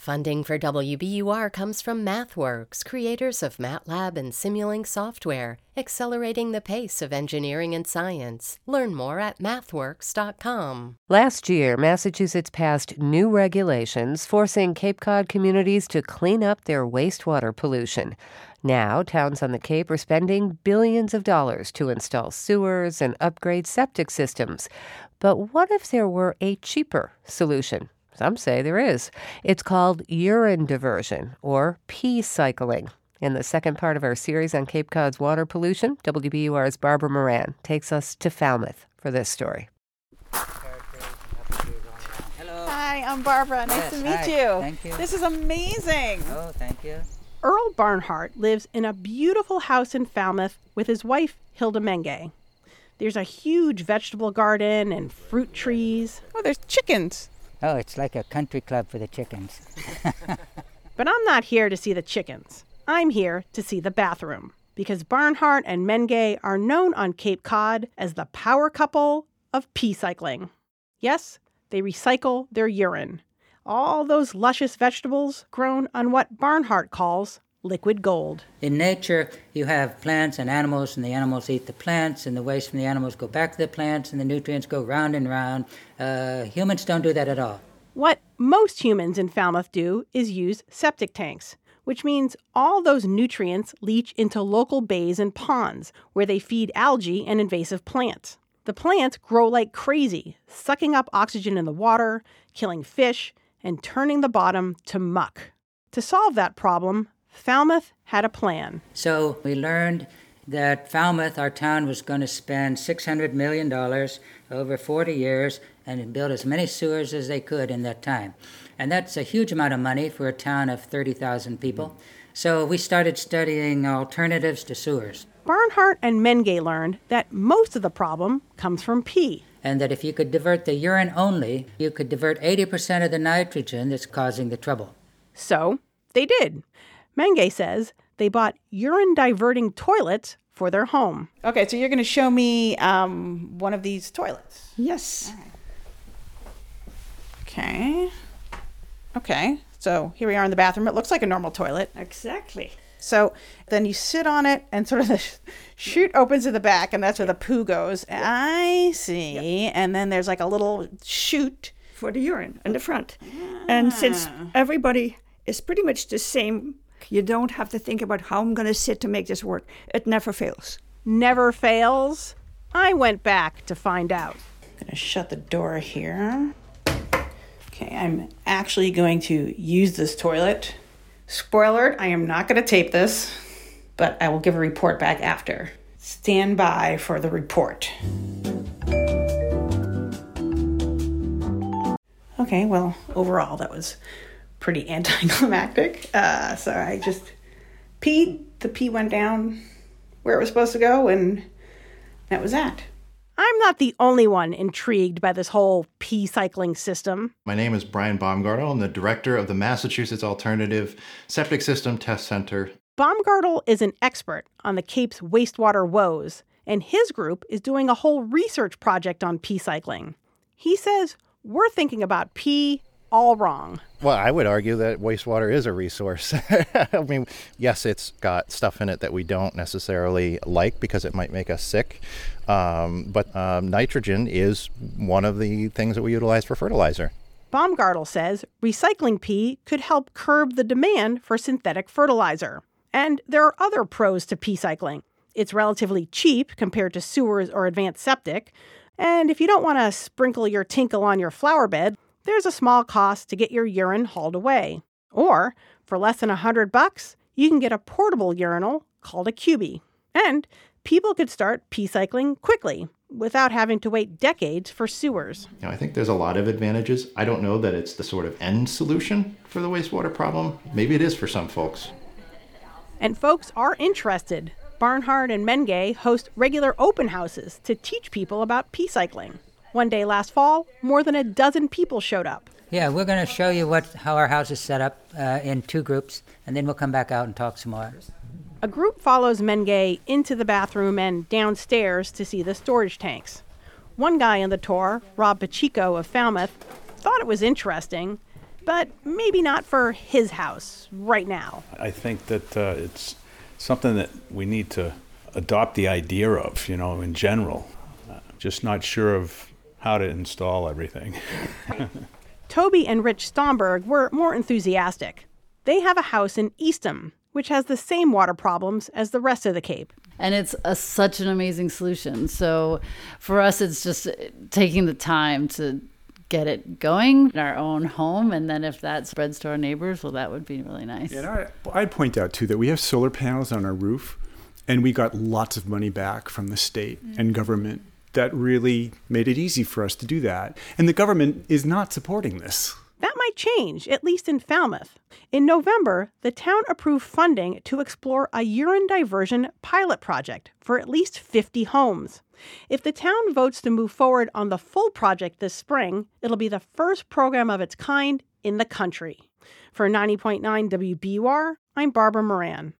Funding for WBUR comes from MathWorks, creators of MATLAB and Simulink software, accelerating the pace of engineering and science. Learn more at mathworks.com. Last year, Massachusetts passed new regulations forcing Cape Cod communities to clean up their wastewater pollution. Now, towns on the Cape are spending billions of dollars to install sewers and upgrade septic systems. But what if there were a cheaper solution? Some say there is. It's called urine diversion, or pee cycling. In the second part of our series on Cape Cod's water pollution, WBUR's Barbara Moran takes us to Falmouth for this story. Hello. Hi, I'm Barbara. Nice to meet you. Thank you. This is amazing. Oh, thank you. Earl Barnhart lives in a beautiful house in Falmouth with his wife, Hilda Menge. There's a huge vegetable garden and fruit trees. Oh, there's chickens. Oh, it's like a country club for the chickens. But I'm not here to see the chickens. I'm here to see the bathroom, because Barnhart and Menge are known on Cape Cod as the power couple of pee cycling. Yes, they recycle their urine. All those luscious vegetables grown on what Barnhart calls liquid gold. In nature, you have plants and animals, and the animals eat the plants, and the waste from the animals go back to the plants, and the nutrients go round and round. Humans don't do that at all. What most humans in Falmouth do is use septic tanks, which means all those nutrients leach into local bays and ponds, where they feed algae and invasive plants. The plants grow like crazy, sucking up oxygen in the water, killing fish, and turning the bottom to muck. To solve that problem, Falmouth had a plan. So we learned that Falmouth, our town, was going to spend $600 million over 40 years and build as many sewers as they could in that time. And that's a huge amount of money for a town of 30,000 people. So we started studying alternatives to sewers. Barnhart and Menge learned that most of the problem comes from pee. And that if you could divert the urine only, you could divert 80% of the nitrogen that's causing the trouble. So they did. Menge says they bought urine-diverting toilets for their home. Okay, so you're going to show me one of these toilets. Yes. Okay. Okay, so here we are in the bathroom. It looks like a normal toilet. Exactly. So then you sit on it, and sort of the chute opens in the back, and that's where the poo goes. I see. Yep. And then there's like a little chute For the urine in the front. And since everybody is pretty much the same, you don't have to think about how I'm going to sit to make this work. It never fails. Never fails? I went back to find out. I'm going to shut the door here. Okay, I'm actually going to use this toilet. Spoiler alert, I am not going to tape this, but I will give a report back after. Stand by for the report. Okay, well, overall, that was pretty anticlimactic. So I just peed. The pee went down where it was supposed to go, and that was that. I'm not the only one intrigued by this whole pee cycling system. My name is Brian Baumgartel. I'm the director of the Massachusetts Alternative Septic System Test Center. Baumgartel is an expert on the Cape's wastewater woes, and his group is doing a whole research project on pee cycling. He says we're thinking about pee all wrong. Well, I would argue that wastewater is a resource. I mean, yes, it's got stuff in it that we don't necessarily like because it might make us sick. But nitrogen is one of the things that we utilize for fertilizer. Baumgartel says recycling pee could help curb the demand for synthetic fertilizer. And there are other pros to pee cycling. It's relatively cheap compared to sewers or advanced septic. And if you don't want to sprinkle your tinkle on your flower bed, there's a small cost to get your urine hauled away. Or, for less than $100, you can get a portable urinal called a Cubie. And people could start pee cycling quickly without having to wait decades for sewers. I think there's a lot of advantages. I don't know that it's the sort of end solution for the wastewater problem. Maybe it is for some folks. And folks are interested. Barnhart and Menge host regular open houses to teach people about pee cycling. One day last fall, more than a dozen people showed up. Yeah, we're going to show you how our house is set up in two groups, and then we'll come back out and talk some more. A group follows Menge into the bathroom and downstairs to see the storage tanks. One guy on the tour, Rob Pacheco of Falmouth, thought it was interesting. but maybe not for his house right now. I think that it's something that we need to adopt the idea of, in general. Just not sure of how to install everything. Toby and Rich Stomberg were more enthusiastic. They have a house in Eastham, which has the same water problems as the rest of the Cape. And it's such an amazing solution. So for us, it's just taking the time to get it going in our own home. And then if that spreads to our neighbors, well, that would be really nice. And I'd point out, too, that we have solar panels on our roof, and we got lots of money back from the state and government. That really made it easy for us to do that. And the government is not supporting this. That might change, at least in Falmouth. In November, the town approved funding to explore a urine diversion pilot project for at least 50 homes. If the town votes to move forward on the full project this spring, it'll be the first program of its kind in the country. For 90.9 WBUR, I'm Barbara Moran.